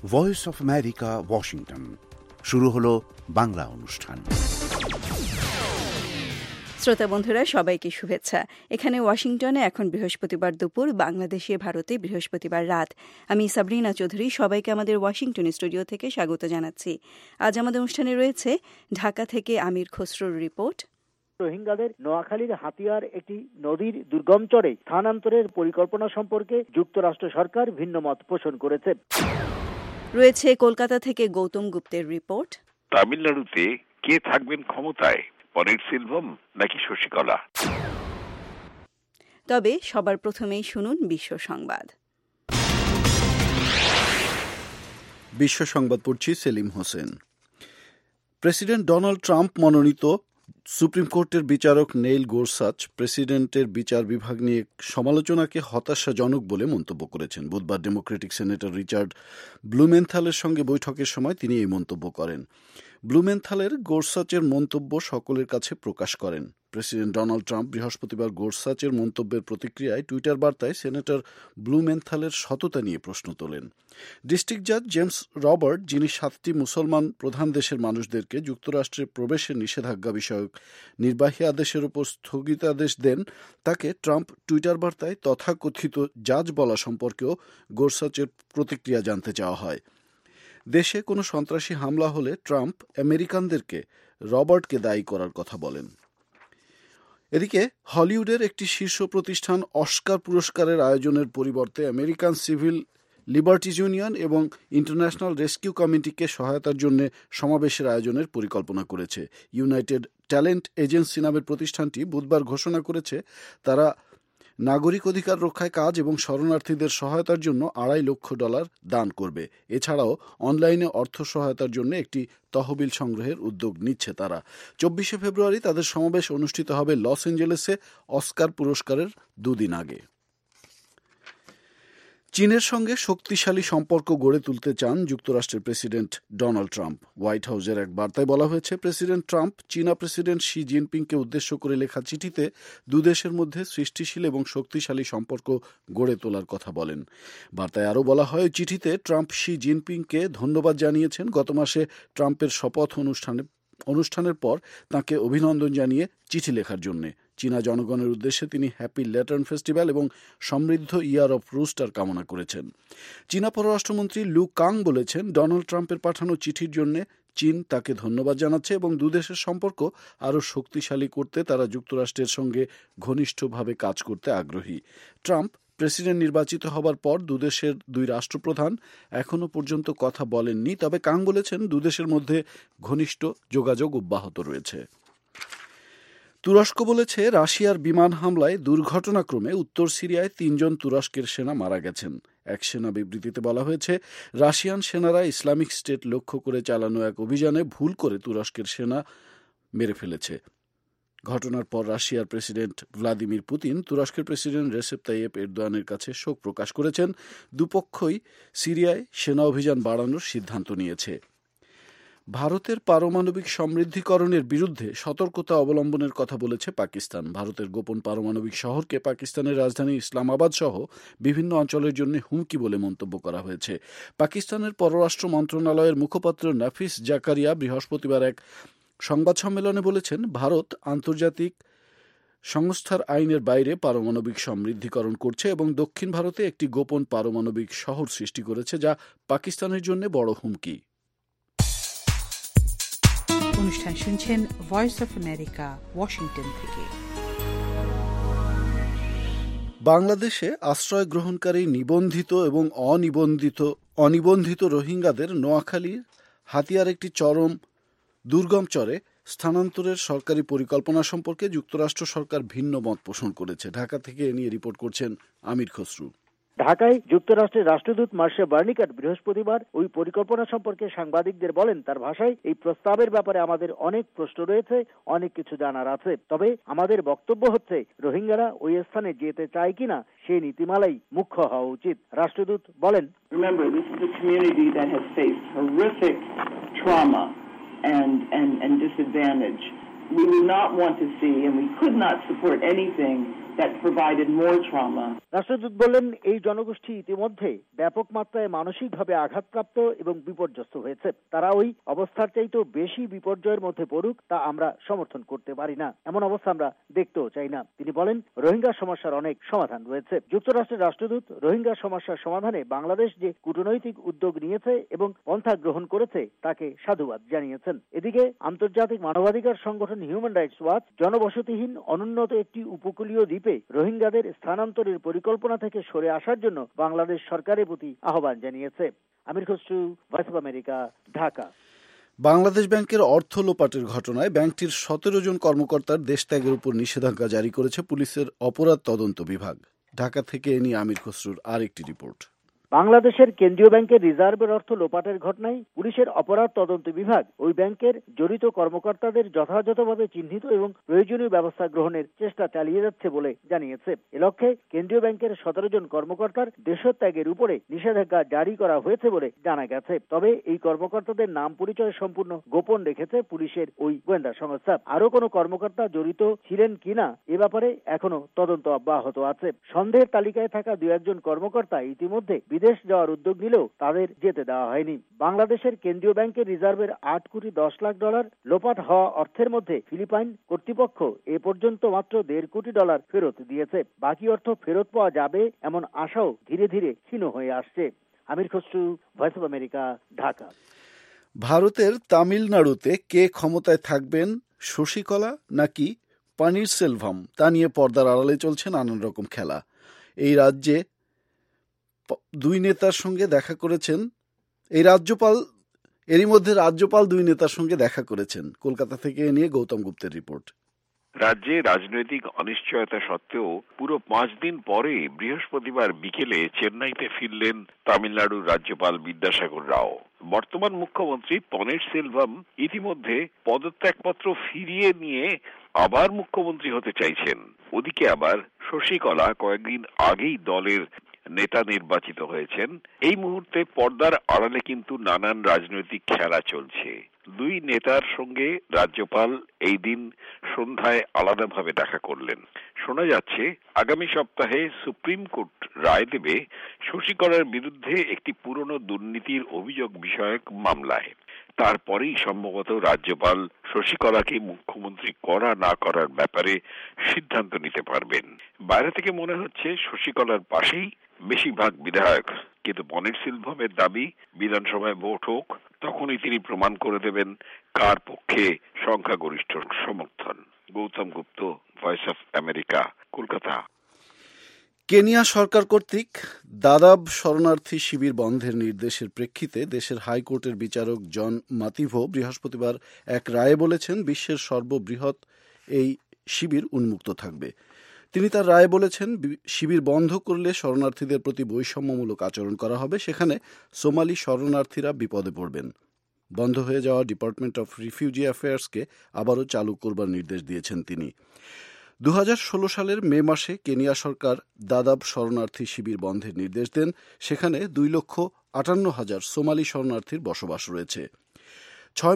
Voice of America, Washington. শুরু হলো বাংলা অনুষ্ঠান। শ্রোতা বন্ধুরা, সবাইকে শুভেচ্ছা। এখানে ওয়াশিংটনে এখন বৃহস্পতিবার দুপুর, বাংলাদেশে ভারতে বৃহস্পতিবার রাত। আমি সাবরিনা চৌধুরী সবাইকে আমাদের ওয়াশিংটন স্টুডিও থেকে স্বাগত জানাচ্ছি। আজ আমাদের অনুষ্ঠানে রয়েছে ঢাকা থেকে আমির খসরুর রিপোর্ট, রোহিঙ্গাদের নোয়াখালীর হাতিয়ার একটি নদীর দুর্গম চরে স্থানান্তরের পরিকল্পনা সম্পর্কে যুক্তরাষ্ট্র সরকার ভিন্নমত পোষণ করেছে। রয়েছে কলকাতা থেকে গৌতম গুপ্তের রিপোর্ট, তামিলনাড়ুতে কে থাকবেন ক্ষমতায়, পনিরসেলভম নাকি শশীকলা। তবে সবার প্রথমেই শুনুন বিশ্ব সংবাদ। বিশ্ব সংবাদ পড়ছি Selim Hossain. President Donald Trump মনোনীত সুপ্রিম কোর্টের বিচারক নেইল গোরসাচ প্রেসিডেন্টের বিচার বিভাগ নিয়ে সমালোচনাকে হতাশাজনক বলে মন্তব্য করেছেন। বুধবার ডেমোক্রেটিক সেনেটর রিচার্ড ব্লুমেনথালের সঙ্গে বৈঠকের সময় তিনি এই মন্তব্য করেন। ব্লুমেনথালের গোরসাচের মন্তব্য সকলের কাছে প্রকাশ করেন। প্রেসিডেন্ট ডোনাল্ড ট্রাম্প বৃহস্পতিবার গোরসাচের মন্তব্যের প্রতিক্রিয়ায় টুইটার বার্তায় সেনেটর ব্লুমেনথালের সততা নিয়ে প্রশ্ন তোলেন। ডিস্ট্রিক্ট জাজ জেমস রবার্ট, যিনি 7টি মুসলমান প্রধান দেশের মানুষদেরকে যুক্তরাষ্ট্রে প্রবেশের নিষেধাজ্ঞা বিষয়ক নির্বাহী আদেশের উপর স্থগিতাদেশ দেন, তাকে ট্রাম্প টুইটার বার্তায় তথাকথিত জাজ বলা সম্পর্কেও গোরসাচের প্রতিক্রিয়া জানতে চাওয়া হয়। দেশে কোনো সন্ত্রাসী হামলা হলে ট্রাম্প আমেরিকানদেরকে রবার্টকে দায়ী করার কথা বলেন। এদিকে হলিউডের একটি শীর্ষ প্রতিষ্ঠান অস্কার পুরস্কারের আয়োজনের পরিবর্তে আমেরিকান সিভিল লিবার্টিজ ইউনিয়ন এবং ইন্টারন্যাশনাল রেস্কিউ কমিটিকে সহায়তার জন্য সমাবেশের আয়োজনের পরিকল্পনা করেছে। ইউনাইটেড ট্যালেন্ট এজেন্সি নামের প্রতিষ্ঠানটি বুধবার ঘোষণা করেছে তারা নাগরিক অধিকার রক্ষায় কাজ এবং শরণার্থীদের সহায়তার জন্য $2.5 লক্ষ দান করবে। এছাড়াও অনলাইনে অর্থ সহায়তার জন্য একটি তহবিল সংগ্রহের উদ্যোগ নিচ্ছে তারা। 24 ফেব্রুয়ারি তাদের সমাবেশ অনুষ্ঠিত হবে লস অ্যাঞ্জেলেসে, অস্কার পুরস্কারের 2 দিন আগে। চীনের সঙ্গে শক্তিশালী সম্পর্ক গড়ে তুলতে চান যুক্তরাষ্ট্রের প্রেসিডেন্ট ডোনাল্ড ট্রাম্প। হোয়াইট হাউসের এক বার্তায় বলা হয়েছে, প্রেসিডেন্ট ট্রাম্প চীনা প্রেসিডেন্ট শি জিনপিংকে উদ্দেশ্য করে লেখা চিঠিতে দুদেশের মধ্যে সৃষ্টিশীল এবং শক্তিশালী সম্পর্ক গড়ে তোলার কথা বলেন। বার্তায় আরও বলা হয়, চিঠিতে ট্রাম্প শি জিনপিংকে ধন্যবাদ জানিয়েছেন গত মাসে ট্রাম্পের শপথ অনুষ্ঠানের পর তাঁকে অভিনন্দন জানিয়ে চিঠি লেখার জন্যে। চীনা জনগণের উদ্দেশ্যে তিনি হ্যাপি ল্যাটার্ন ফেস্টিভ্যাল এবং সমৃদ্ধ ইয়ার অফ রুস্টার কামনা করেছেন। চীনা পররাষ্ট্রমন্ত্রী লু কাং বলেছেন, ডোনাল্ড ট্রাম্পের পাঠানো চিঠির জন্য চীন তাকে ধন্যবাদ জানাচ্ছে এবং দুদেশের সম্পর্ক আরও শক্তিশালী করতে তারা যুক্তরাষ্ট্রের সঙ্গে ঘনিষ্ঠভাবে কাজ করতে আগ্রহী। ট্রাম্প প্রেসিডেন্ট নির্বাচিত হবার পর দুদেশের 2 রাষ্ট্রপ্রধান এখনও পর্যন্ত কথা বলেননি, তবে কাং বলেছেন দুদেশের মধ্যে ঘনিষ্ঠ যোগাযোগ অব্যাহত রয়েছে। তুরস্ক বলেছে, রাশিয়ার বিমান হামলায় দুর্ঘটনাক্রমে উত্তর সিরিয়ায় 3 জন তুরস্কের সেনা মারা গেছেন। এক সেনা বিবৃতিতে বলা হয়েছে, রাশিয়ান সেনারা ইসলামিক স্টেট লক্ষ্য করে চালানো এক অভিযানে ভুল করে তুরস্কের সেনা মেরে ফেলেছে। ঘটনার পর রাশিয়ার প্রেসিডেন্ট ভ্লাদিমির পুতিন তুরস্কের প্রেসিডেন্ট রেসেপ তাইয়েপ এরদোয়ানের কাছে শোক প্রকাশ করেছেন। দুপক্ষই সিরিয়ায় সেনা অভিযান বাড়ানোর সিদ্ধান্ত নিয়েছে। ভারতের পারমাণবিক সমৃদ্ধিকরণের বিরুদ্ধে সতর্কতা অবলম্বনের কথা বলেছে পাকিস্তান। ভারতের গোপন পারমাণবিক শহরকে পাকিস্তানের রাজধানী ইসলামাবাদ সহ বিভিন্ন অঞ্চলের জন্য হুমকি বলে মন্তব্য করা হয়েছে। পাকিস্তানের পররাষ্ট্র মন্ত্রণালয়ের মুখপাত্র নাফিস জাকারিয়া বৃহস্পতিবার এক সংবাদ সম্মেলনে বলেছেন, ভারত আন্তর্জাতিক সংস্থার আইনের বাইরে পারমাণবিক সমৃদ্ধিকরণ করছে এবং দক্ষিণ ভারতে একটি গোপন পারমাণবিক শহর সৃষ্টি করেছে, যা পাকিস্তানের জন্য বড় হুমকি। অনুষ্ঠান শুনছেন ভয়েস অফ আমেরিকা, ওয়াশিংটন থেকে। বাংলাদেশে আশ্রয় গ্রহণকারী নিবন্ধিত এবং অনিবন্ধিত রোহিঙ্গাদের নোয়াখালীর হাতিয়ার একটি দুর্গম চরে স্থানান্তরের সরকারি পরিকল্পনা সম্পর্কে যুক্তরাষ্ট্র সরকার ভিন্ন মত পোষণ করেছে। ঢাকা থেকে এ নিয়ে রিপোর্ট করছেন আমির খসরু। ঢাকায় যুক্তরাষ্ট্রের রাষ্ট্রদূত মার্শা বার্নিকাট বৃহস্পতিবার ওই পরিকল্পনা সম্পর্কে সাংবাদিকদের বলেন, তার ভাষায়, এই প্রস্তাবের ব্যাপারে আমাদের অনেক প্রশ্ন রয়েছে, অনেক কিছু জানার আছে। তবে আমাদের বক্তব্য হচ্ছে, রোহিঙ্গারা ওই স্থানে যেতে চায় কিনা সেই নীতিমালাই মুখ্য হওয়া উচিত। রাষ্ট্রদূত বলেন, Remember, this is a community that has faced horrific trauma and disadvantage. We would not want to see, and we could not support anything that provided more trauma. রাষ্ট্রদূত বললেন, এই জনগোষ্ঠী ইতিমধ্যে ব্যাপক মাত্রায় মানসিকভাবে আঘাতপ্রাপ্ত এবং বিপর্যস্ত হয়েছে। তারা ওই অবস্থার চাইতেও বেশি বিপর্যয়ের মধ্যে পড়ুক তা আমরা সমর্থন করতে পারি না, এমন অবস্থা আমরা দেখতেও চাই না। তিনি বলেন, রোহিঙ্গা সমস্যার অনেক সমাধান রয়েছে। যুক্তরাষ্ট্রের রাষ্ট্রদূত রোহিঙ্গা সমস্যার সমাধানে বাংলাদেশ যে কূটনৈতিক উদ্যোগ নিয়েছে এবং পন্থা গ্রহণ করেছে তাকে সাধুবাদ জানিয়েছেন। এদিকে আন্তর্জাতিক মানবাধিকার সংগঠন হিউম্যান রাইটস ওয়াচ জনবসতিহীন অনুন্নত একটি উপকূলীয় দ্বীপে রোহিঙ্গাদের স্থানান্তরের পরিকল্পনা থেকে সরে আসার জন্য বাংলাদেশ সরকারের প্রতি আহ্বান জানিয়েছে। Amir Khasru, voice of America, Dhaka. Bangladesh ব্যাংকের অর্থ লোপাটের ঘটনায় ব্যাংকটির 17 জন কর্মকর্তার দেশত্যাগের উপর নিষেধাজ্ঞা জারি করেছে পুলিশের অপরাধ তদন্ত বিভাগ। ঢাকা থেকে এ নিয়ে আমির খসরুর আরেকটি রিপোর্ট। বাংলাদেশের কেন্দ্রীয় ব্যাংকের রিজার্ভের অর্থ লোপাটের ঘটনায় পুলিশের অপরাধ তদন্ত বিভাগ ওই ব্যাংকের জড়িত কর্মকর্তাদের যথাযথভাবে চিহ্নিত এবং প্রয়োজনীয় ব্যবস্থা গ্রহণের চেষ্টা চালিয়ে যাচ্ছে বলে জানিয়েছে। এ লক্ষ্যে কেন্দ্রীয় ব্যাংকের 17 জন কর্মকর্তার দেশত্যাগের উপরে নিষেধাজ্ঞা জারি করা হয়েছে বলে জানা গেছে। তবে এই কর্মকর্তাদের নাম পরিচয় সম্পূর্ণ গোপন রেখেছে পুলিশের ওই গোয়েন্দা সংস্থা। আরো কোনো কর্মকর্তা জড়িত ছিলেন কিনা এ ব্যাপারে এখনো তদন্ত অব্যাহত আছে। সন্দেহের তালিকায় থাকা 2-1 কর্মকর্তা ইতিমধ্যে বিদেশ যাওয়ার উদ্যোগ নিলেও তাদের যেতে দেওয়া হয়নি। বাংলাদেশের কেন্দ্রীয় ব্যাংকের রিজার্ভের 8 কোটি 10 লাখ ডলার লোপাট হওয়া অর্থের মধ্যে ফিলিপাইন কর্তৃপক্ষ এ পর্যন্ত মাত্র $1.5 কোটি ফেরত দিয়েছে। বাকি অর্থ ফেরত পাওয়া যাবে এমন আশাও ধীরে ধীরে ক্ষীণ হয়ে আসছে। Amir Khasru, voice of America, Dhaka. ভারতের তামিলনাড়ুতে কে ক্ষমতায় থাকবেন, শশীকলা নাকি পনিরসেলভাম, তা নিয়ে পর্দার আড়ালে চলছে নানান রকম খেলা। এই রাজ্যে দুই নেতার সঙ্গে দেখা করেছেন এরই মধ্যে রাজ্যপাল 2 নেতার সঙ্গে দেখা করেছেন। কলকাতা থেকে এ নিয়ে গৌতম গুপ্তের রিপোর্ট। রাজ্যে রাজনৈতিক অনিশ্চয়তা সত্ত্বেও পুরো 5 দিন পরে বৃহস্পতিবার বিকেলে চেন্নাইতে ফিরলেন তামিলনাড়ুর রাজ্যপাল বিদ্যাসাগর রাও। বর্তমান মুখ্যমন্ত্রী পনিরসেলভাম ইতিমধ্যে পদত্যাগপত্র ফিরিয়ে নিয়ে আবার মুখ্যমন্ত্রী হতে চাইছেন। ওদিকে আবার শশীকলা কয়েকদিন আগেই দলের নেতা নির্বাচিত হয়েছেন। এই মুহূর্তে পর্দার আড়ালে কিন্তু নানান রাজনৈতিক খেলা চলছে। 2 নেতার সঙ্গে রাজ্যপাল এই দিন সন্ধ্যায় আলাদাভাবে দেখা করলেন। শোনা যাচ্ছে আগামী সপ্তাহে সুপ্রিম কোর্ট রায় দেবে শশীকলার বিরুদ্ধে একটি পুরনো দুর্নীতির অভিযোগ বিষয়ক মামলায়। তারপরেই সম্ভবত রাজ্যপাল শশীকলাকে মুখ্যমন্ত্রী করা না করার ব্যাপারে সিদ্ধান্ত নিতে পারবেন। বাইরে থেকে মনে হচ্ছে শশীকলার পাশেই বেশিরভাগ বিধায়ক, কিন্তু পনিরসেলভামের দাবি বিধানসভায় ভোট হোক, তখনই তিনি প্রমাণ করে দেবেন কার পক্ষে সংখ্যাগরিষ্ঠ সমর্থন। Gautam Gupta, voice of America, Kolkata. Kenya সরকার কর্তৃক দাদাব শরণার্থী শিবির বন্ধের নির্দেশের প্রেক্ষিতে দেশের হাইকোর্টের বিচারক জন মাতিভো বৃহস্পতিবার এক রায়ে বলেছেন, বিশ্বের সর্ববৃহৎ এই শিবির উন্মুক্ত থাকবে। তিনি তার রায়ে বলেছেন, শিবির বন্ধ করলে শরণার্থীদের প্রতি বৈষম্যমূলক আচরণ করা হবে, সেখানে সোমালি শরণার্থীরা বিপদে পড়বেন। বন্ধ হয়ে যাওয়া ডিপার্টমেন্ট অফ রিফিউজি অ্যাফেয়ার্সকে আবারও চালু করবার নির্দেশ দিয়েছেন তিনি। 2016 সালের মে মাসে কেনিয়া সরকার দাদাব শরণার্থী শিবির বন্ধের নির্দেশ দেন। সেখানে 2,58,000 সোমালি শরণার্থীর বসবাস রয়েছে। 6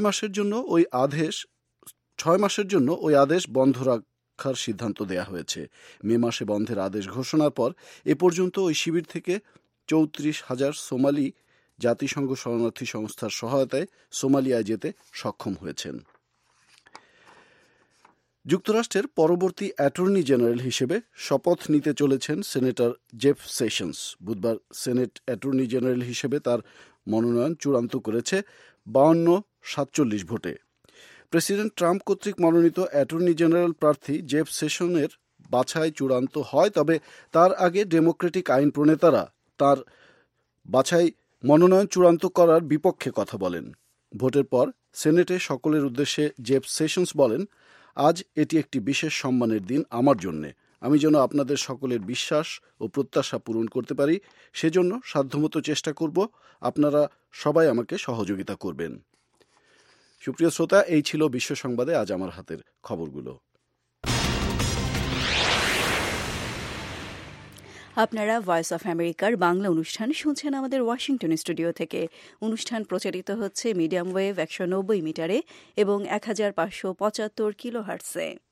মাসের জন্য ওই আদেশ বন্ধ রাখার সিদ্ধান্ত দেয়া হয়েছে। মে মাসে বন্ধের আদেশ ঘোষণার পর এ পর্যন্ত ওই শিবির থেকে 34,000 সোমালি জাতিসংঘ শরণার্থী সংস্থার সহায়তায় সোমালিয়ায় যেতে সক্ষম হয়েছেন। যুক্তরাষ্ট্রের পরবর্তী অ্যাটর্নি জেনারেল হিসেবে শপথ নিতে চলেছেন সেনেটর জেফ সেশনস। বুধবার সেনেট অ্যাটর্নি জেনারেল হিসেবে তার মনোনয়ন চূড়ান্ত করেছে 52-47 ভোটে। প্রেসিডেন্ট ট্রাম্প কর্তৃক মনোনীত অ্যাটর্নি জেনারেল প্রার্থী জেফ সেশনের বাছাই চূড়ান্ত হয়, তবে তার আগে ডেমোক্রেটিক আইন প্রণেতারা তার বাছাই মনোনয়ন চূড়ান্ত করার বিপক্ষে কথা বলেন। ভোটের পর সেনেটে সকলের উদ্দেশ্যে জেফ সেশনস বলেন, আজ এটি একটি বিশেষ সম্মানের দিন আমার জন্যে। আমি যেন আপনাদের সকলের বিশ্বাস ও প্রত্যাশা পূরণ করতে পারি, সেজন্য সাধ্যমতো চেষ্টা করব। আপনারা সবাই আমাকে সহযোগিতা করবেন। সুপ্রিয় শ্রোতা, এই ছিল বিশ্ব সংবাদে আজ আমার হাতের খবরগুলো। আপনারা ভয়েস অফ আমেরিকার বাংলা অনুষ্ঠান শুনছেন আমাদের ওয়াশিংটন স্টুডিও থেকে। অনুষ্ঠান প্রচারিত হচ্ছে মিডিয়াম ওয়েভ 190 মিটারে এবং 1575 কিলোহার্টজে।